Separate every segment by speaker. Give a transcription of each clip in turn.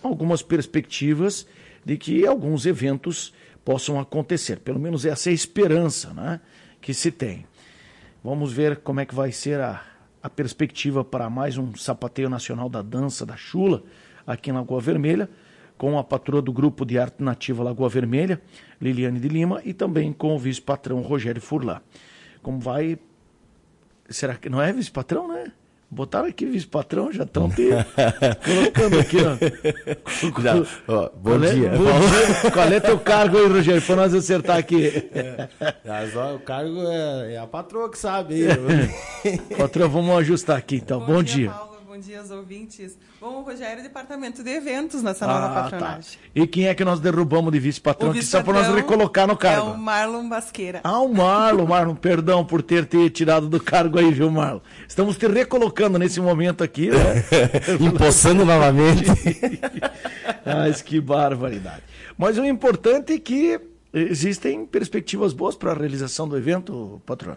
Speaker 1: algumas perspectivas de que alguns eventos possam acontecer. Pelo menos essa é a esperança, né, que se tem. Vamos ver como é que vai ser a perspectiva para mais um Sapateio Nacional da Dança da Chula aqui em Lagoa Vermelha, com a patroa do Grupo de Arte Nativa Lagoa Vermelha, Liliane de Lima, e também com o vice-patrão Rogério Furlan. Como vai... Será que não é vice-patrão, né? Botaram aqui vice-patrão, já estão colocando aqui, ó.
Speaker 2: Bom dia.
Speaker 1: Bom dia. Qual é teu cargo aí, Rogério, para nós acertar aqui?
Speaker 2: O cargo é a patroa que sabe. Aí.
Speaker 1: Patroa, vamos ajustar aqui, então. Bom dia.
Speaker 3: Paulo. Bom dia aos ouvintes. Bom, o Rogério é departamento de eventos nessa nova patronagem.
Speaker 1: Tá. E quem é que nós derrubamos de vice-patrão? Que só para nós recolocar no cargo.
Speaker 3: É o Marlon Basqueira.
Speaker 1: O Marlon, perdão por ter te tirado do cargo aí, viu, Marlon? Estamos te recolocando nesse momento aqui, né?
Speaker 2: Empossando novamente.
Speaker 1: Mas que barbaridade. Mas o importante é que existem perspectivas boas para a realização do evento, patrão.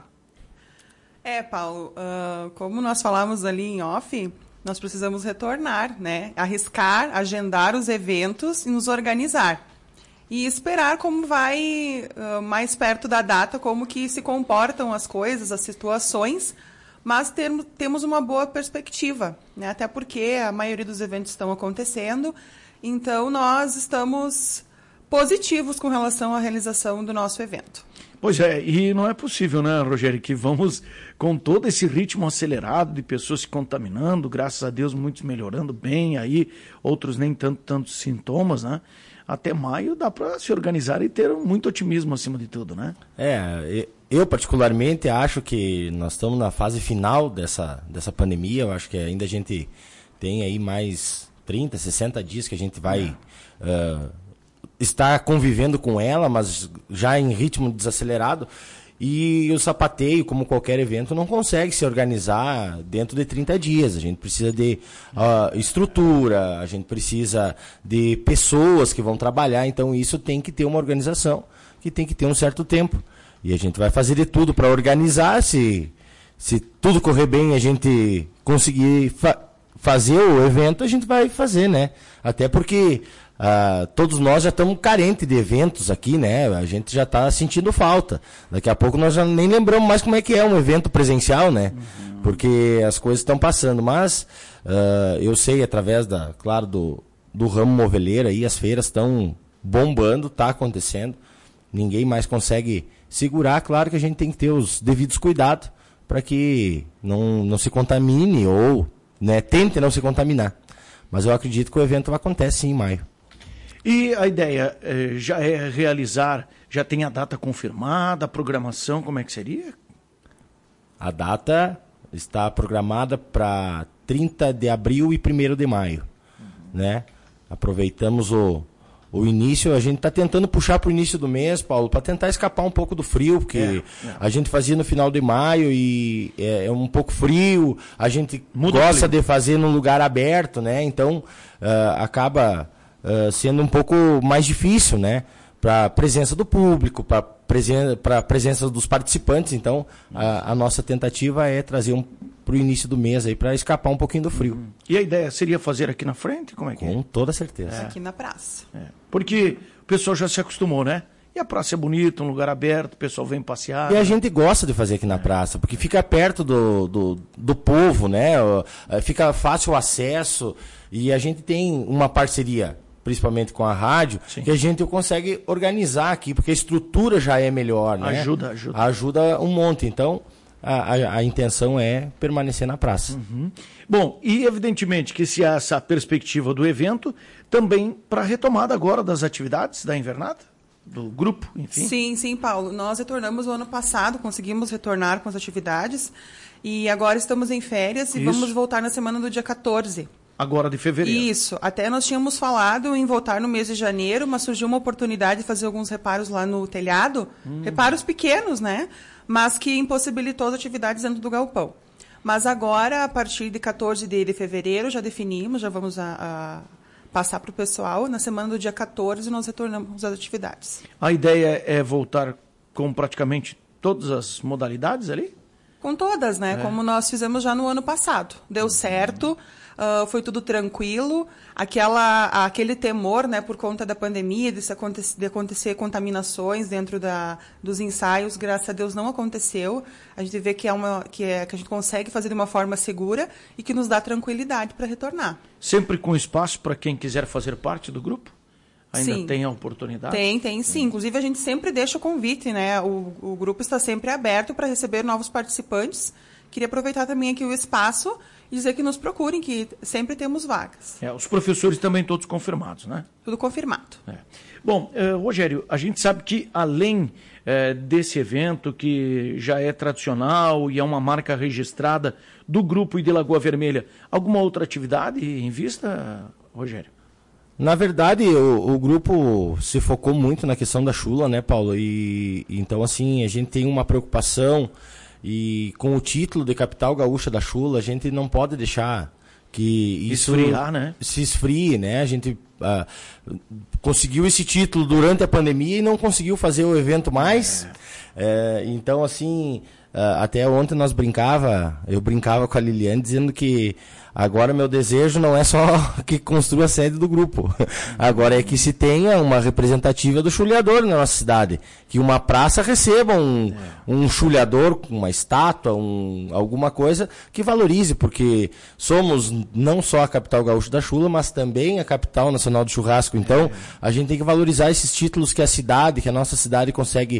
Speaker 3: Paulo, como nós falamos ali em off, nós precisamos retornar, né? Arriscar, agendar os eventos e nos organizar. E esperar como vai, mais perto da data, como que se comportam as coisas, as situações, mas temos uma boa perspectiva, né? Até porque a maioria dos eventos estão acontecendo, então nós estamos positivos com relação à realização do nosso evento.
Speaker 1: Pois é, e não é possível, né, Rogério, que vamos com todo esse ritmo acelerado de pessoas se contaminando, graças a Deus muitos melhorando bem aí, outros nem tantos sintomas, né? Até maio dá para se organizar e ter muito otimismo acima de tudo, né?
Speaker 2: Eu particularmente acho que nós estamos na fase final dessa pandemia, eu acho que ainda a gente tem aí mais 30, 60 dias que a gente vai... está convivendo com ela, mas já em ritmo desacelerado, e o sapateio, como qualquer evento, não consegue se organizar dentro de 30 dias. A gente precisa de estrutura, a gente precisa de pessoas que vão trabalhar, então isso tem que ter uma organização, que tem que ter um certo tempo. E a gente vai fazer de tudo para organizar, se tudo correr bem, a gente conseguir fazer o evento, a gente vai fazer, né? Até porque... todos nós já estamos carentes de eventos aqui, né? A gente já está sentindo falta. Daqui a pouco nós já nem lembramos mais como é que é um evento presencial, né? Uhum. Porque as coisas estão passando. Mas eu sei, através do ramo moveleiro aí, as feiras estão bombando, está acontecendo. Ninguém mais consegue segurar. Claro que a gente tem que ter os devidos cuidados para que não se contamine ou, né, tente não se contaminar. Mas eu acredito que o evento acontece sim em maio.
Speaker 1: E a ideia já é realizar, já tem a data confirmada, a programação, como é que seria?
Speaker 2: A data está programada para 30 de abril e 1º de maio. Né? Aproveitamos o início, a gente está tentando puxar para o início do mês, Paulo, para tentar escapar um pouco do frio, porque a gente fazia no final de maio e é um pouco frio, a gente gosta de fazer num lugar aberto, né? Então acaba sendo um pouco mais difícil, né? Para a presença do público, para a presença dos participantes. Então a nossa tentativa é trazer para o início do mês aí para escapar um pouquinho do frio.
Speaker 1: E a ideia seria fazer aqui na frente? Como é que
Speaker 2: Com toda certeza.
Speaker 3: Aqui na praça.
Speaker 1: Porque o pessoal já se acostumou, né? E a praça é bonita, um lugar aberto, o pessoal vem passear.
Speaker 2: E a gente gosta de fazer aqui na praça, porque fica perto do povo, né? Fica fácil o acesso e a gente tem uma parceria, principalmente com a rádio, sim, que a gente consegue organizar aqui, porque a estrutura já é melhor, né? Ajuda um monte. Então, a intenção é permanecer na praça.
Speaker 1: Uhum. Bom, e evidentemente que se há essa perspectiva do evento, também para a retomada agora das atividades da invernada, do grupo, enfim.
Speaker 3: Sim, Paulo. Nós retornamos o ano passado, conseguimos retornar com as atividades, e agora estamos em férias e vamos voltar na semana do dia 14.
Speaker 1: Agora de fevereiro.
Speaker 3: Isso. Até nós tínhamos falado em voltar no mês de janeiro, mas surgiu uma oportunidade de fazer alguns reparos lá no telhado. Reparos pequenos, né? Mas que impossibilitou as atividades dentro do galpão. Mas agora, a partir de 14 de fevereiro, já definimos, já vamos passar para o pessoal. Na semana do dia 14, nós retornamos às atividades.
Speaker 1: A ideia é voltar com praticamente todas as modalidades ali?
Speaker 3: Com todas, né? Como nós fizemos já no ano passado. Deu certo. foi tudo tranquilo. Aquele temor, né, por conta da pandemia, de acontecer contaminações dentro dos ensaios, graças a Deus não aconteceu. A gente vê que a gente consegue fazer de uma forma segura e que nos dá tranquilidade para retornar.
Speaker 1: Sempre com espaço para quem quiser fazer parte do grupo? Ainda
Speaker 3: Sim.
Speaker 1: Tem a oportunidade?
Speaker 3: Tem sim. Inclusive, a gente sempre deixa o convite, né? O grupo está sempre aberto para receber novos participantes. Queria aproveitar também aqui o espaço e dizer que nos procurem, que sempre temos vagas.
Speaker 1: Os professores também todos confirmados, né?
Speaker 3: Tudo confirmado.
Speaker 1: Bom, Rogério, a gente sabe que além desse evento, que já é tradicional e é uma marca registrada do grupo e de Lagoa Vermelha, alguma outra atividade em vista, Rogério?
Speaker 2: Na verdade, o grupo se focou muito na questão da chula, né, Paulo? E então, assim, a gente tem uma preocupação e com o título de capital gaúcha da chula, a gente não pode deixar que isso
Speaker 1: esfriar, né?
Speaker 2: Se esfrie, né? A gente conseguiu esse título durante a pandemia e não conseguiu fazer o evento mais. Então, assim, até ontem eu brincava com a Liliane dizendo que agora meu desejo não é só que construa a sede do grupo. Agora é que se tenha uma representativa do chuleador na nossa cidade. Que uma praça receba um chuleador, uma estátua, alguma coisa que valorize, porque somos não só a capital gaúcha da chula, mas também a capital nacional do churrasco. Então, a gente tem que valorizar esses títulos que a nossa cidade consegue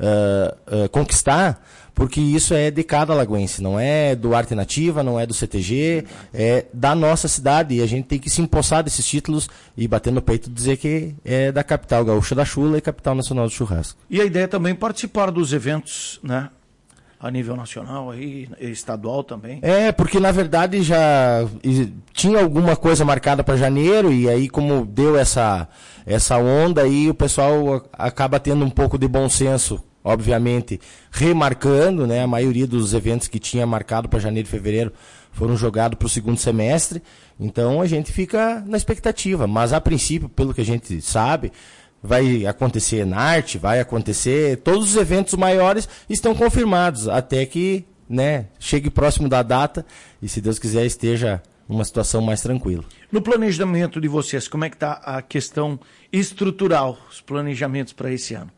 Speaker 2: conquistar, porque isso é de cada lagoense, não é do Arte Nativa, não é do CTG, é da nossa cidade, e a gente tem que se empossar desses títulos e bater no peito e dizer que é da capital gaúcha da chula e capital nacional do churrasco.
Speaker 1: E a ideia é também participar dos eventos, né? A nível nacional, aí, estadual também.
Speaker 2: Porque na verdade já tinha alguma coisa marcada para janeiro, e aí como deu essa onda aí, o pessoal acaba tendo um pouco de bom senso, obviamente, remarcando, né? A maioria dos eventos que tinha marcado para janeiro e fevereiro foram jogados para o segundo semestre, então a gente fica na expectativa, mas a princípio, pelo que a gente sabe, vai acontecer Enarte, vai acontecer, todos os eventos maiores estão confirmados, até que, né, chegue próximo da data e, se Deus quiser, esteja numa situação mais tranquila.
Speaker 1: No planejamento de vocês, como é que está a questão estrutural, os planejamentos para esse ano?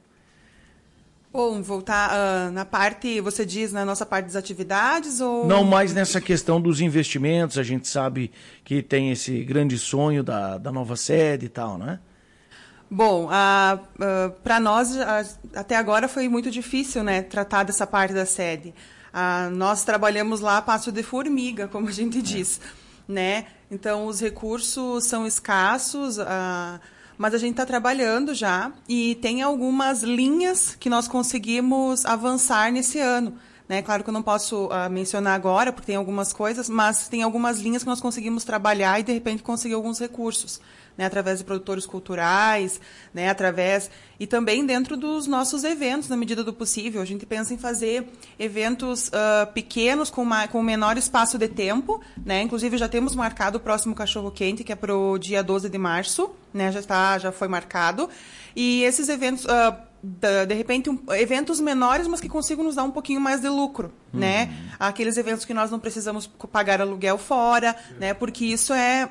Speaker 3: Bom, voltar na parte, você diz, na nossa parte das atividades ou...
Speaker 1: Não, mais nessa questão dos investimentos, a gente sabe que tem esse grande sonho da nova sede e tal, né?
Speaker 3: Bom, para nós, até agora foi muito difícil, né, tratar dessa parte da sede. Nós trabalhamos lá a passo de formiga, como a gente diz, né? Então, os recursos são escassos, mas a gente está trabalhando já e tem algumas linhas que nós conseguimos avançar nesse ano. Né? Claro que eu não posso mencionar agora, porque tem algumas coisas, mas tem algumas linhas que nós conseguimos trabalhar e, de repente, conseguir alguns recursos. Né, através de produtores culturais, né, e também dentro dos nossos eventos, na medida do possível. A gente pensa em fazer eventos pequenos, com menor espaço de tempo, né, inclusive já temos marcado o próximo Cachorro Quente, que é para o dia 12 de março, né, já foi marcado, e esses eventos... de repente, eventos menores, mas que consigam nos dar um pouquinho mais de lucro, né? Aqueles eventos que nós não precisamos pagar aluguel fora, né? Porque isso é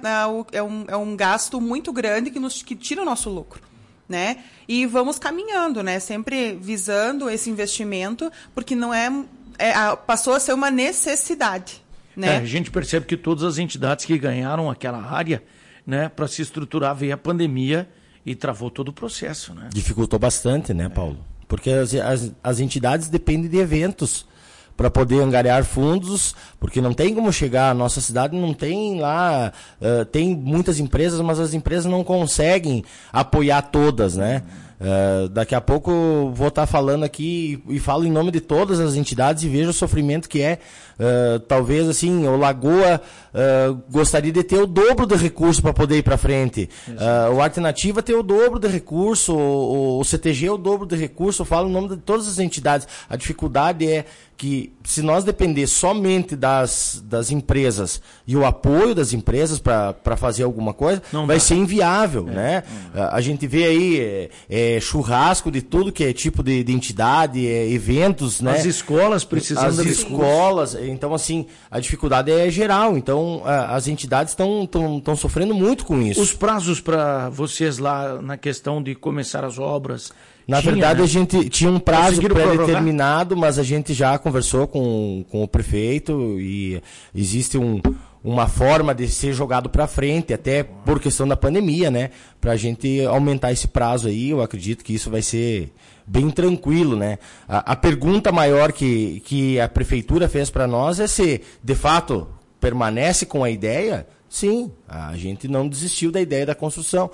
Speaker 3: um gasto muito grande que tira o nosso lucro, né? E vamos caminhando, né? Sempre visando esse investimento, porque não passou a ser uma necessidade, né?
Speaker 1: A gente percebe que todas as entidades que ganharam aquela área, né, para se estruturar, veio a pandemia e travou todo o processo, né?
Speaker 2: Dificultou bastante, né, Paulo? Porque as entidades dependem de eventos para poder angariar fundos, porque não tem como chegar, a nossa cidade não tem lá, tem muitas empresas, mas as empresas não conseguem apoiar todas, né? Daqui a pouco vou estar falando aqui e falo em nome de todas as entidades e vejo o sofrimento que é. Talvez assim, o Lagoa gostaria de ter o dobro de recurso para poder ir para frente. O Arte Nativa tem o dobro de recurso, o CTG o dobro de recurso. Eu falo em nome de todas as entidades. A dificuldade é que, se nós depender somente das empresas e o apoio das empresas para fazer alguma coisa, vai ser inviável, né? A gente vê aí churrasco de tudo que é tipo de entidade, eventos, né?
Speaker 1: As escolas precisando...
Speaker 2: As escolas, então assim, a dificuldade é geral, então as entidades estão sofrendo muito com isso.
Speaker 1: Os prazos para vocês lá na questão de começar as obras...
Speaker 2: Na verdade, né? A gente tinha um prazo pré-determinado, mas a gente já conversou com o prefeito e existe uma forma de ser jogado para frente, até por questão da pandemia, né? Para a gente aumentar esse prazo aí, eu acredito que isso vai ser bem tranquilo, né? A pergunta maior que a prefeitura fez para nós é se, de fato, permanece com a ideia. Sim, a gente não desistiu da ideia da construção,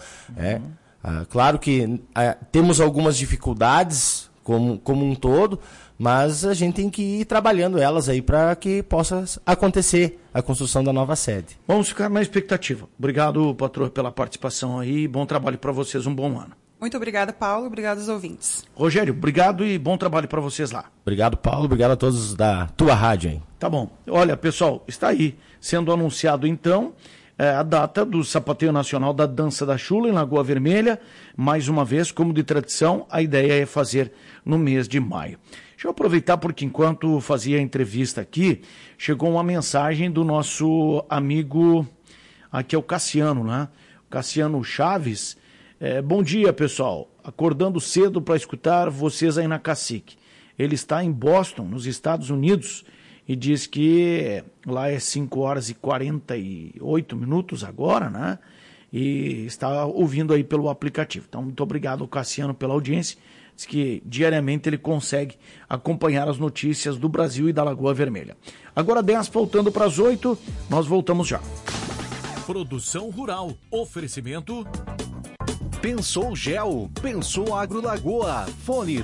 Speaker 2: claro que temos algumas dificuldades como um todo, mas a gente tem que ir trabalhando elas aí para que possa acontecer a construção da nova sede.
Speaker 1: Vamos ficar na expectativa. Obrigado, patroa, pela participação aí. Bom trabalho para vocês, um bom ano.
Speaker 3: Muito obrigada, Paulo. Obrigado aos ouvintes.
Speaker 1: Rogério, obrigado e bom trabalho para vocês lá.
Speaker 2: Obrigado, Paulo. Obrigado a todos da tua rádio aí.
Speaker 1: Tá bom. Olha, pessoal, está aí sendo anunciado então a data do Sapateio Nacional da Dança da Chula em Lagoa Vermelha. Mais uma vez, como de tradição, a ideia é fazer no mês de maio. Deixa eu aproveitar porque enquanto fazia a entrevista aqui, chegou uma mensagem do nosso amigo, aqui é o Cassiano, né? Cassiano Chaves. Bom dia, pessoal. Acordando cedo para escutar vocês aí na Cacique. Ele está em Boston, nos Estados Unidos, e diz que lá é 5 horas e 48 minutos agora, né? E está ouvindo aí pelo aplicativo. Então, muito obrigado, Cassiano, pela audiência. Diz que diariamente ele consegue acompanhar as notícias do Brasil e da Lagoa Vermelha. Agora 10, faltando para as 8, nós voltamos já.
Speaker 4: Produção Rural. Oferecimento... Pensou Gel, Pensou Agro Lagoa, fone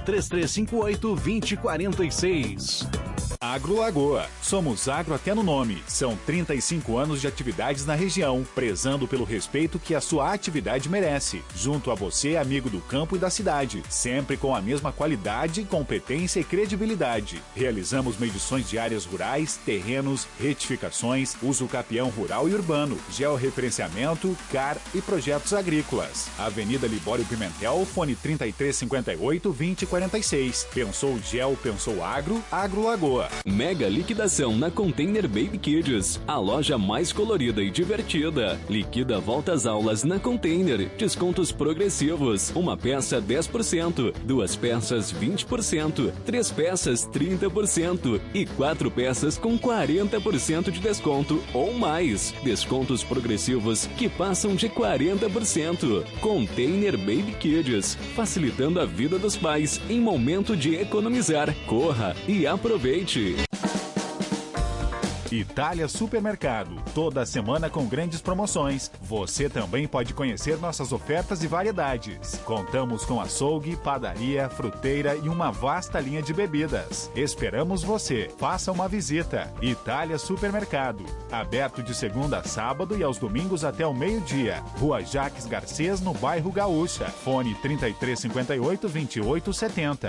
Speaker 4: 3358-2046. Agro Lagoa, somos agro até no nome. São 35 anos de atividades na região, prezando pelo respeito que a sua atividade merece. Junto a você, amigo do campo e da cidade, sempre com a mesma qualidade, competência e credibilidade. Realizamos medições de áreas rurais, terrenos, retificações, uso capião rural e urbano, georreferenciamento, CAR e projetos agrícolas. Avenida Libório Pimentel, fone 3358-2046. Pensou Gel, Pensou Agro, Agro Lagoa.
Speaker 5: Mega liquidação na Container Baby Kids, a loja mais colorida e divertida. Liquida volta às aulas na Container. Descontos progressivos. Uma peça 10%, 2 peças 20%, 3 peças 30% e 4 peças com 40% de desconto ou mais. Descontos progressivos que passam de 40%. Container Baby Kids, facilitando a vida dos pais em momento de economizar. Corra e aproveite.
Speaker 4: Itália Supermercado, toda semana com grandes promoções. Você também pode conhecer nossas ofertas e variedades. Contamos com açougue, padaria, fruteira e uma vasta linha de bebidas. Esperamos você. Faça uma visita. Itália Supermercado, aberto de segunda a sábado e aos domingos até o meio-dia. Rua Jaques Garcês, no bairro Gaúcha. Fone 3358-2870.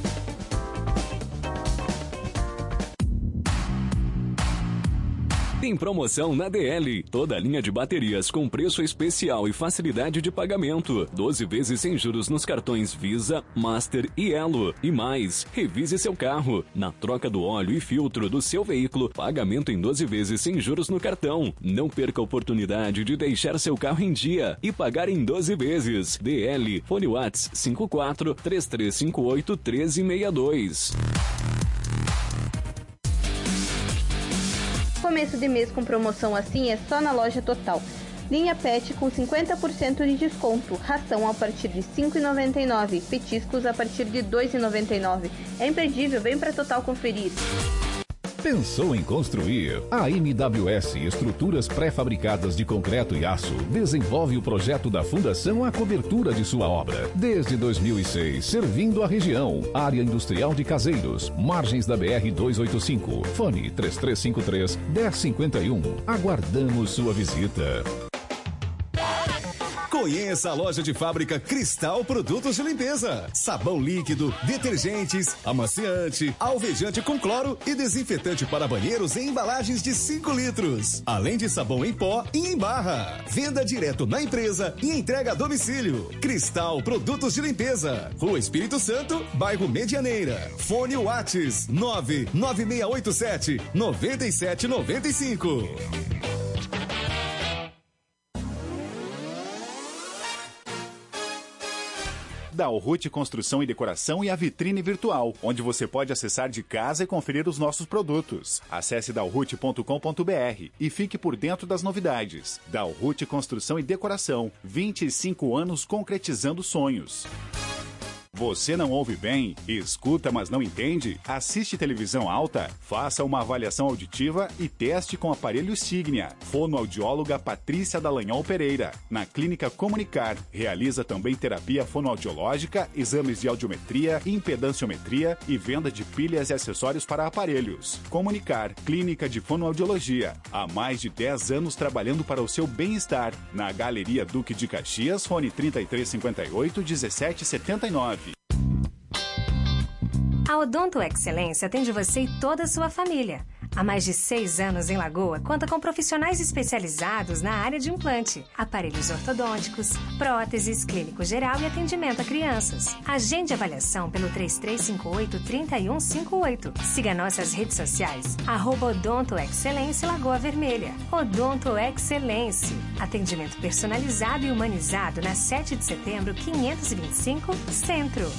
Speaker 5: Tem promoção na DL. Toda a linha de baterias com preço especial e facilidade de pagamento. 12 vezes sem juros nos cartões Visa, Master e Elo. E mais, revise seu carro. Na troca do óleo e filtro do seu veículo, pagamento em 12 vezes sem juros no cartão. Não perca a oportunidade de deixar seu carro em dia e pagar em 12 vezes. DL, fone Whats 54 3358 1362.
Speaker 6: Começo de mês com promoção assim é só na Loja Total. Linha PET com 50% de desconto. Ração a partir de R$ 5,99. Petiscos a partir de R$ 2,99. É imperdível, vem pra Total conferir.
Speaker 7: Pensou em construir? A MWS Estruturas Pré-Fabricadas de Concreto e Aço desenvolve o projeto da Fundação à cobertura de sua obra. Desde 2006, servindo a região. Área Industrial de Caseiros, margens da BR-285. Fone 3353-1051. Aguardamos sua visita.
Speaker 8: Conheça a loja de fábrica Cristal Produtos de Limpeza. Sabão líquido, detergentes, amaciante, alvejante com cloro e desinfetante para banheiros em embalagens de 5 litros. Além de sabão em pó e em barra. Venda direto na empresa e entrega a domicílio. Cristal Produtos de Limpeza. Rua Espírito Santo, bairro Medianeira. Fone Whats 99687 9795.
Speaker 4: Dalruth Construção e Decoração e a Vitrine Virtual, onde você pode acessar de casa e conferir os nossos produtos. Acesse dalruth.com.br e fique por dentro das novidades. Dalruth Construção e Decoração, 25 anos concretizando sonhos. Você não ouve bem? Escuta, mas não entende? Assiste televisão alta? Faça uma avaliação auditiva e teste com aparelho Signia. Fonoaudióloga Patrícia Dallagnol Pereira, na Clínica Comunicar. Realiza também terapia fonoaudiológica, exames de audiometria, impedanciometria e venda de pilhas e acessórios para aparelhos. Comunicar, Clínica de Fonoaudiologia. Há mais de 10 anos trabalhando para o seu bem-estar. Na Galeria Duque de Caxias, fone 3358-1779.
Speaker 9: A Odonto Excelência atende você e toda a sua família. Há mais de 6 anos em Lagoa, conta com profissionais especializados na área de implante, aparelhos ortodônticos, próteses, clínico geral e atendimento a crianças. Agende avaliação pelo 3358-3158. Siga nossas redes sociais, @Odonto Excelência Lagoa Vermelha. Odonto Excelência. Atendimento personalizado e humanizado na 7 de setembro, 525, Centro.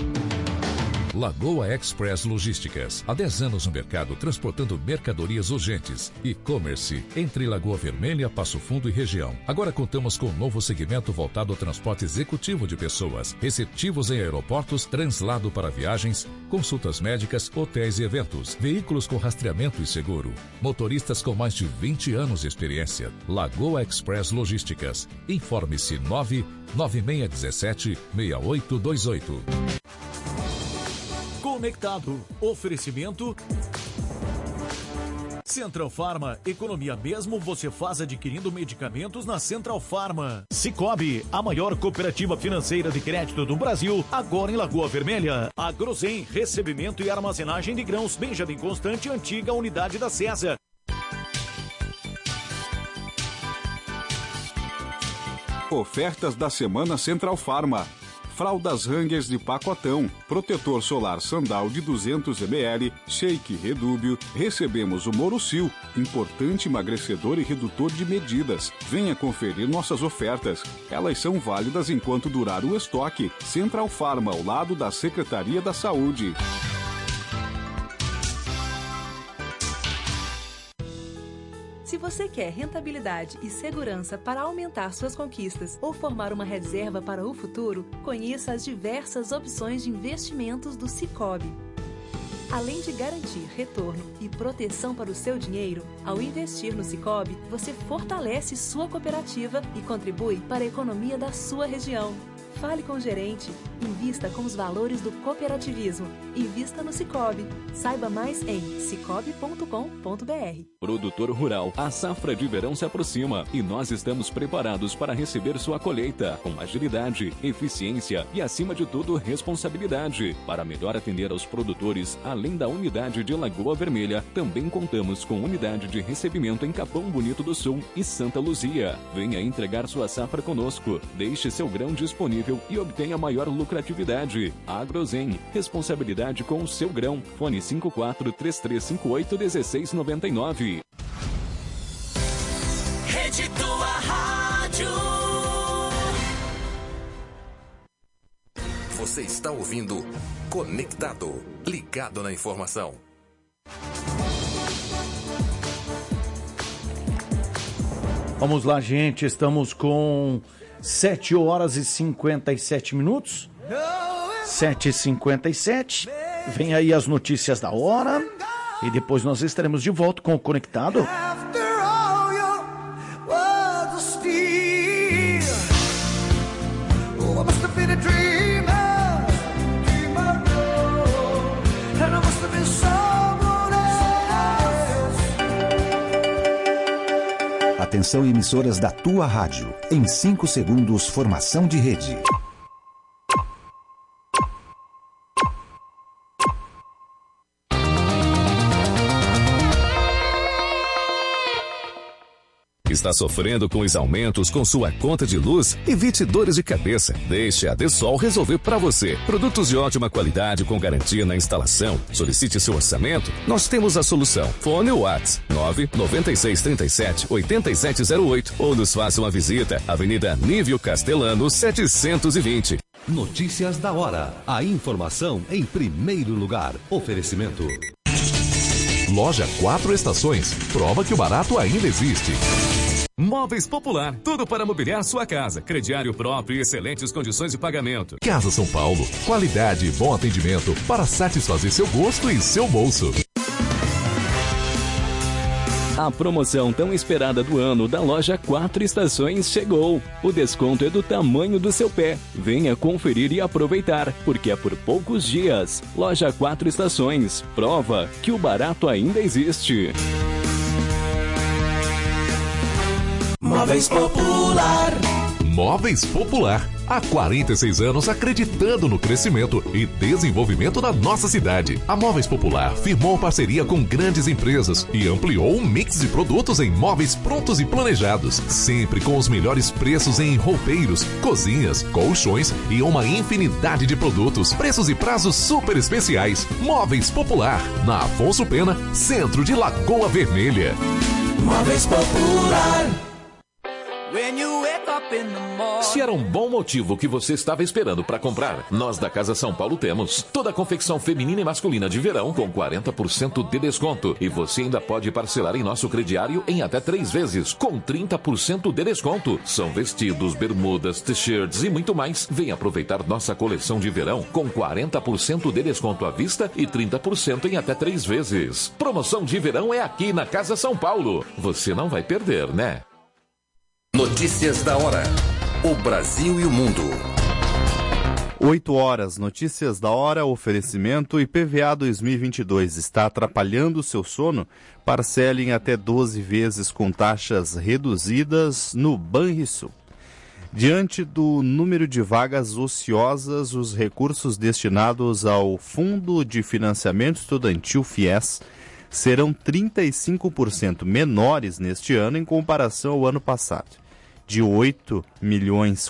Speaker 7: Lagoa Express Logísticas. Há 10 anos no mercado, transportando mercadorias urgentes. E-commerce entre Lagoa Vermelha, Passo Fundo e região. Agora contamos com um novo segmento voltado ao transporte executivo de pessoas, receptivos em aeroportos, translado para viagens, consultas médicas, hotéis e eventos, veículos com rastreamento e seguro. Motoristas com mais de 20 anos de experiência. Lagoa Express Logísticas. Informe-se 99617-6828.
Speaker 10: Conectado. Oferecimento Central Pharma. Economia mesmo você faz adquirindo medicamentos na Central Pharma. Sicoob, a maior cooperativa financeira de crédito do Brasil, agora em Lagoa Vermelha. Agrozen, recebimento e armazenagem de grãos. Benjamin Constante, antiga unidade da César.
Speaker 11: Ofertas da semana Central Pharma. Fraldas Hangers de pacotão, protetor solar Sandal de 200 ml, Shake Redúbio, recebemos o Morucil, importante emagrecedor e redutor de medidas. Venha conferir nossas ofertas. Elas são válidas enquanto durar o estoque. Central Pharma, ao lado da Secretaria da Saúde.
Speaker 12: Se você quer rentabilidade e segurança para aumentar suas conquistas ou formar uma reserva para o futuro, conheça as diversas opções de investimentos do Sicoob. Além de garantir retorno e proteção para o seu dinheiro, ao investir no Sicoob, você fortalece sua cooperativa e contribui para a economia da sua região. Fale com o gerente. Invista com os valores do cooperativismo. Invista no Sicoob. Saiba mais em sicoob.com.br.
Speaker 5: Produtor rural, a safra de verão se aproxima e nós estamos preparados para receber sua colheita com agilidade, eficiência e, acima de tudo, responsabilidade. Para melhor atender aos produtores, além da unidade de Lagoa Vermelha, também contamos com unidade de recebimento em Capão Bonito do Sul e Santa Luzia. Venha entregar sua safra conosco. Deixe seu grão disponível e obtenha maior lucratividade. Agrozen, responsabilidade com o seu grão. Fone 54-3358-1699.
Speaker 13: Rede Tua Rádio.
Speaker 14: Você está ouvindo Conectado, ligado na informação.
Speaker 1: Vamos lá, gente, estamos com 7 horas e 57 minutos. 7h57. Vem aí as notícias da hora. E depois nós estaremos de volta com o Conectado.
Speaker 15: Atenção, emissoras da tua rádio. Em 5 segundos, formação de rede.
Speaker 7: Está sofrendo com os aumentos com sua conta de luz? Evite dores de cabeça. Deixe a Desol resolver para você. Produtos de ótima qualidade com garantia na instalação. Solicite seu orçamento. Nós temos a solução. Fone Whats 99637-8708 ou nos faça uma visita. Avenida Nívio Castelano 720.
Speaker 16: Notícias da hora. A informação em primeiro lugar. Oferecimento.
Speaker 17: Loja 4 Estações. Prova que o barato ainda existe.
Speaker 5: Móveis Popular, tudo para mobiliar sua casa. Crediário próprio e excelentes condições de pagamento.
Speaker 17: Casa São Paulo, qualidade e bom atendimento para satisfazer seu gosto e seu bolso.
Speaker 5: A promoção tão esperada do ano da loja 4 Estações chegou. O desconto é do tamanho do seu pé. Venha conferir e aproveitar, porque é por poucos dias. Loja 4 Estações, prova que o barato ainda existe.
Speaker 13: Móveis Popular.
Speaker 17: Móveis Popular. Há 46 anos acreditando no crescimento e desenvolvimento da nossa cidade. A Móveis Popular firmou parceria com grandes empresas e ampliou um mix de produtos em móveis prontos e planejados, sempre com os melhores preços em roupeiros, cozinhas, colchões e uma infinidade de produtos, preços e prazos super especiais. Móveis Popular, na Afonso Pena, centro de Lagoa Vermelha.
Speaker 13: Móveis Popular.
Speaker 18: Se era um bom motivo que você estava esperando para comprar, nós da Casa São Paulo temos toda a confecção feminina e masculina de verão com 40% de desconto. E você ainda pode parcelar em nosso crediário em até 3 vezes, com 30% de desconto. São vestidos, bermudas, t-shirts e muito mais. Venha aproveitar nossa coleção de verão com 40% de desconto à vista e 30% em até 3 vezes. Promoção de verão é aqui na Casa São Paulo. Você não vai perder, né?
Speaker 14: Notícias da hora. O Brasil e o mundo.
Speaker 19: 8 horas, notícias da hora, oferecimento IPVA 2022. Está atrapalhando o seu sono? Parcele em até 12 vezes com taxas reduzidas no Banrisul. Diante do número de vagas ociosas, os recursos destinados ao Fundo de Financiamento Estudantil FIES serão 35% menores neste ano em comparação ao ano passado. De 8 bilhões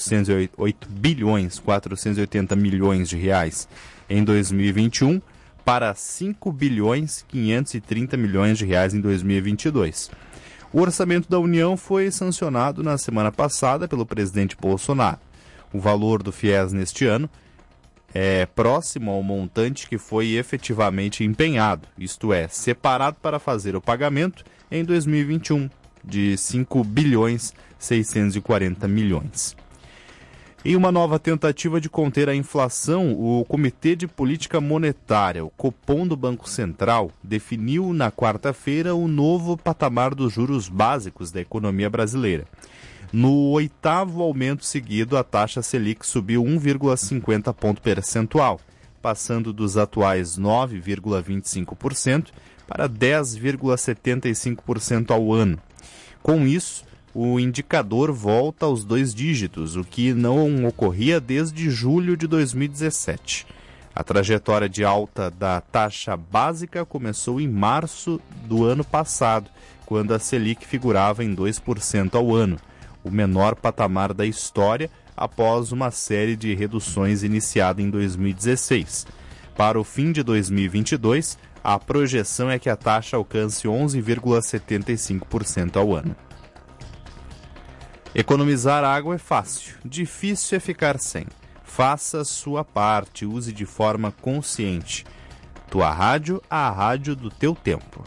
Speaker 19: 480 milhões de reais em 2021 para 5 bilhões 530 milhões de reais em 2022. O orçamento da União foi sancionado na semana passada pelo presidente Bolsonaro. O valor do FIES neste ano é próximo ao montante que foi efetivamente empenhado, isto é, separado para fazer o pagamento em 2021, de 5 bilhões 640 milhões. Em uma nova tentativa de conter a inflação, o Comitê de Política Monetária, o Copom do Banco Central, definiu na quarta-feira o novo patamar dos juros básicos da economia brasileira. No 8º aumento seguido, a taxa Selic subiu 1,50 ponto percentual, passando dos atuais 9,25% para 10,75% ao ano. Com isso, o indicador volta aos 2 dígitos, o que não ocorria desde julho de 2017. A trajetória de alta da taxa básica começou em março do ano passado, quando a Selic figurava em 2% ao ano, o menor patamar da história após uma série de reduções iniciada em 2016. Para o fim de 2022, a projeção é que a taxa alcance 11,75% ao ano. Economizar água é fácil, difícil é ficar sem. Faça sua parte, use de forma consciente. Tua rádio, a rádio do teu tempo.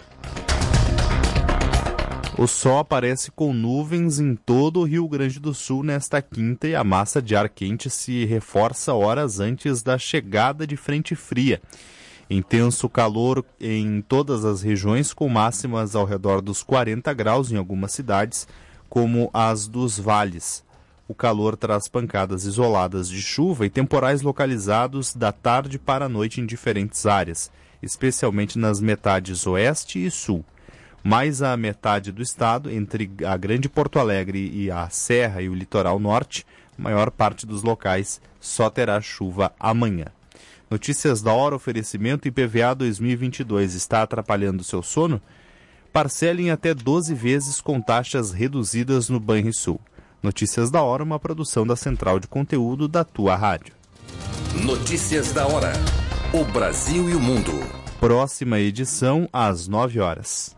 Speaker 19: O sol aparece com nuvens em todo o Rio Grande do Sul nesta quinta e a massa de ar quente se reforça horas antes da chegada de frente fria. Intenso calor em todas as regiões, com máximas ao redor dos 40 graus em algumas cidades, como as dos vales. O calor traz pancadas isoladas de chuva e temporais localizados da tarde para a noite em diferentes áreas, especialmente nas metades oeste e sul. mais a metade do estado, entre a Grande Porto Alegre e a Serra e o Litoral Norte, a maior parte dos locais só terá chuva amanhã. Notícias da hora, oferecimento IPVA 2022 está atrapalhando seu sono? Parcele em até 12 vezes com taxas reduzidas no Banrisul. Notícias da hora, uma produção da Central de Conteúdo da tua rádio.
Speaker 14: Notícias da hora. O Brasil e o mundo.
Speaker 19: Próxima edição às 9 horas.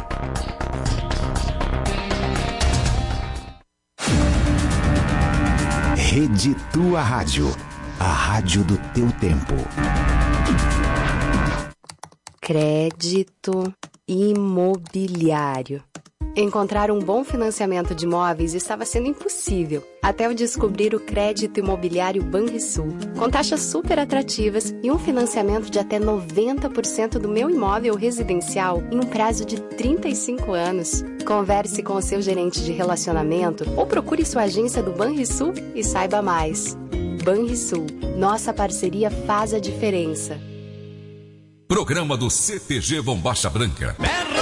Speaker 15: Rede Tua Rádio. A rádio do teu tempo.
Speaker 20: Crédito imobiliário. Encontrar um bom financiamento de imóveis estava sendo impossível, até eu descobrir o crédito imobiliário Banrisul, com taxas super atrativas e um financiamento de até 90% do meu imóvel residencial em um prazo de 35 anos. Converse com o seu gerente de relacionamento ou procure sua agência do Banrisul e saiba mais. Banrisul, nossa parceria faz a diferença.
Speaker 17: Programa do CTG Bombacha Branca.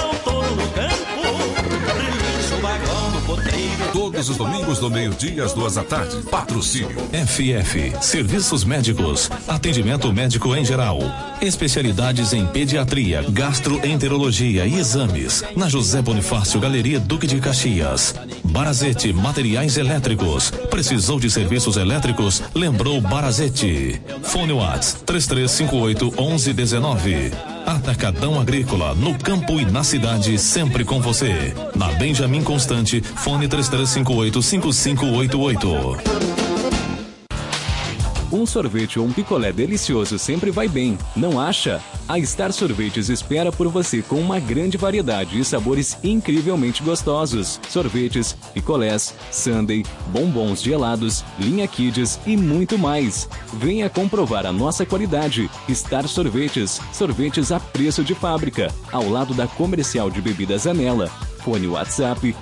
Speaker 17: Todos os domingos do meio-dia às 2 da tarde. Patrocínio
Speaker 10: FF, Serviços Médicos, atendimento médico em geral, especialidades em pediatria, gastroenterologia e exames, na José Bonifácio, Galeria Duque de Caxias. Barazete, materiais elétricos. Precisou de serviços elétricos? Lembrou Barazete. Fone WhatsApp 3358-1119. Atacadão Agrícola, no campo e na cidade, sempre com você. Na Benjamin Constante, fone 3358-5588.
Speaker 5: Um sorvete ou um picolé delicioso sempre vai bem, não acha? A Star Sorvetes espera por você com uma grande variedade e sabores incrivelmente gostosos. Sorvetes, picolés, sundae, bombons gelados, linha Kids e muito mais. Venha comprovar a nossa qualidade. Star Sorvetes, sorvetes a preço de fábrica, ao lado da Comercial de Bebidas Anela. Fone WhatsApp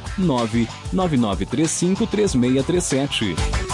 Speaker 5: 999353637.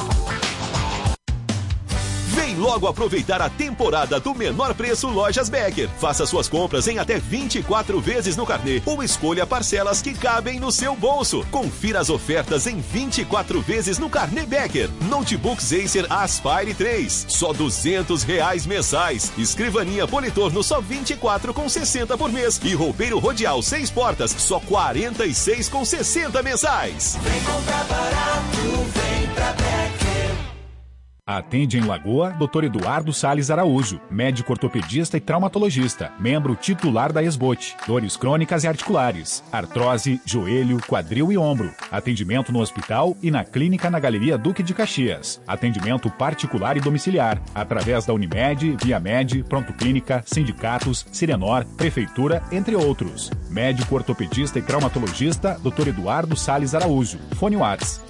Speaker 21: Logo aproveitar a temporada do menor preço Lojas Becker. Faça suas compras em até 24 vezes no carnê ou escolha parcelas que cabem no seu bolso. Confira as ofertas em 24 vezes no carnê Becker. Notebooks Acer Aspire 3, só R$200 mensais. Escrivaninha Politorno, só R$24,60 por mês. E roupeiro Rodial 6 portas, só R$46,60 mensais.
Speaker 13: Vem comprar barato, vem pra Becker.
Speaker 4: Atende em Lagoa, Dr. Eduardo Salles Araújo, médico ortopedista e traumatologista, membro titular da Esbote, dores crônicas e articulares, artrose, joelho, quadril e ombro. Atendimento no hospital e na clínica na Galeria Duque de Caxias. Atendimento particular e domiciliar, através da Unimed, Viamed, Pronto Clínica, sindicatos, Sirenor, Prefeitura, entre outros. Médico ortopedista e traumatologista, Dr. Eduardo Salles Araújo. Fone WhatsApp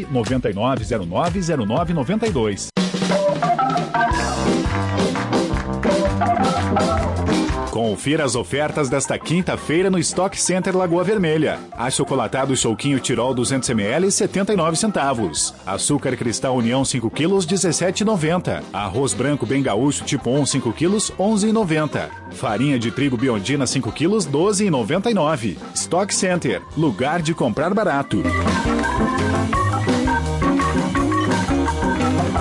Speaker 4: 999090992. Confira as ofertas desta quinta-feira no Stock Center Lagoa Vermelha. Achocolatado Chouquinho Tirol 200ml, 79 centavos. Açúcar Cristal União 5 kg, 17,90. Arroz branco bem gaúcho tipo 1, 5 kg, 11,90. Farinha de trigo Biondina 5 kg, 12,99. Stock Center, lugar de comprar barato.